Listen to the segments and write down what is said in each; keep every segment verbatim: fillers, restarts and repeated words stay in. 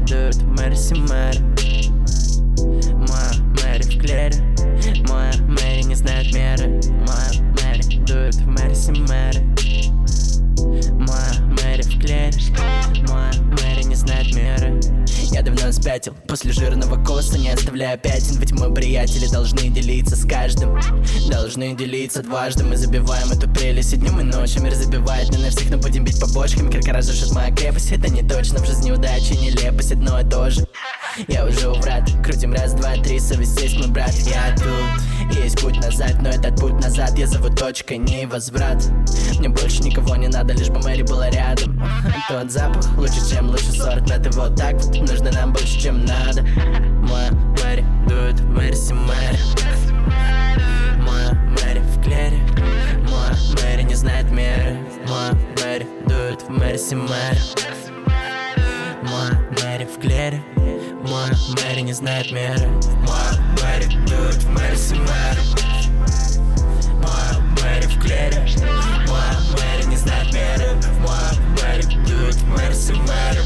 дует в Мерси мэр. Моя Мэри в клере, моя Мэри не знает меры. Моя Мэри дует в Мерси мэр. Моя Мэри в клере, моя Мэри не знает меры. Я давно спятил после жирного коста, не оставляя пятен. Ведь мы, приятели, должны делиться с каждым. Должны делиться дважды. Мы забиваем эту прелесть и днем, и ночью. Мир забивает не на всех, но будем бить побочками. Киркора жжет моя крепость. Это не точно, в жизни удачи нелепость. Одно и то же. Я уже у врат. Крутим раз, два, три, совесть есть мой брат. Я тут, есть путь назад, но этот путь назад я зову точкой, не возврат. Мне больше никого не надо, лишь бы Мэри была рядом. Тот запах лучше, чем лучший сорт. Это вот так вот, нужно нам больше, чем надо. Моя Мэри дует в Мерси мэр. Моя Мэри в клере, моя Мэри не знает меры. Моя Мэри дует в Мерси мэр. Моя Мэри в клере, моя Мэри не знает меры. Моя Мэри дует в Мерси мэр. Моя Мэри в клере, моя Мэри не знает меры. Моя Мэри дует в Мерси мэр.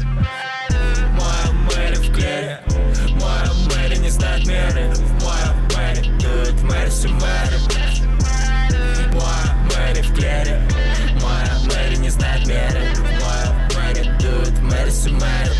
Моя Мэри в клере, моя Мэри не знает меры. Моя Мэри дует в Мерси мэр. Моя Мэри в клере, моя Мэри не знает меры. Моя Мэри дует в Мерси мэр.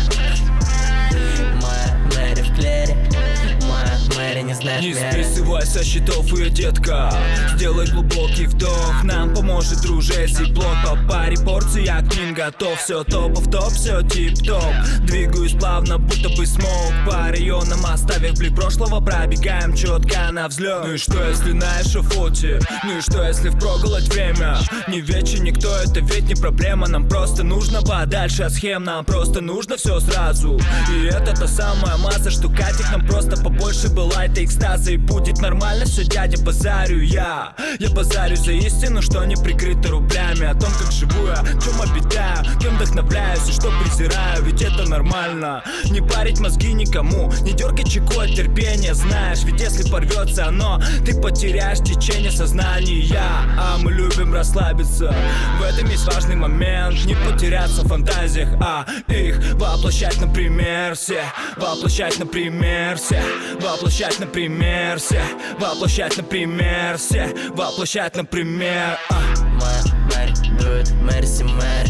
Моя Мэри в клере, моя Мэри не знает Не меры. списывай со счетов ее, детка. Сделай глубокий вдох, нам поможет дружеский блок. По паре порций я к ним готов. Все топов топ, все тип-топ. Двигаюсь плавно, будто бы смог. По районам оставив блик прошлого, пробегаем четко на взлет. Ну и что, если на эшафоте? Ну и что, если впроголодь время? Не вече никто, это ведь не проблема. Нам просто нужно подальше от схем. Нам просто нужно все сразу. И это та самая масса, что катит нам просто побольше была эта экстаза. И будет нормально все, дядя, базарю я. Я базарю за истину, что не прикрыто рублями. О том, как живу я, чем обитаю, кем вдохновляюсь и что презираю. Ведь это нормально, не парить мозги никому, не дергать чеку от терпения. Знаешь, ведь если порвется оно, ты потеряешь течение сознания. А мы любим расслабиться, в этом есть важный момент. Не потеряться в фантазиях, а их воплощать, например, все. Воплощать, например, все. Воплощать, например, все. Воплощать, например, все. Воплощать, например, а. Моя Мэри дует в Мерси мэр.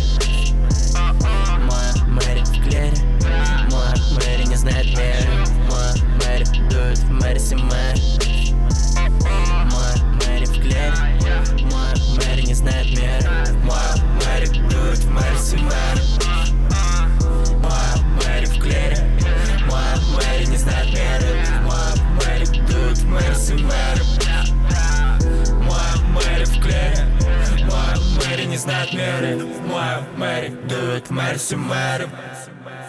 Моя Мэри в клере, моя Мэри не знает меры. Моя Мэри дует в Мерси мэр. Моя Мэри в клере, моя Мэри не знает меры. Моя Мэри дует в Мерси мэр. Моя Мэри в клере, моя Мэри не знает меры. Моя Мэри дует в Мерси мэр. Моя Мэри в клере, моя Мэри не знает меры. Моя Мэри дует в Мерси мэр.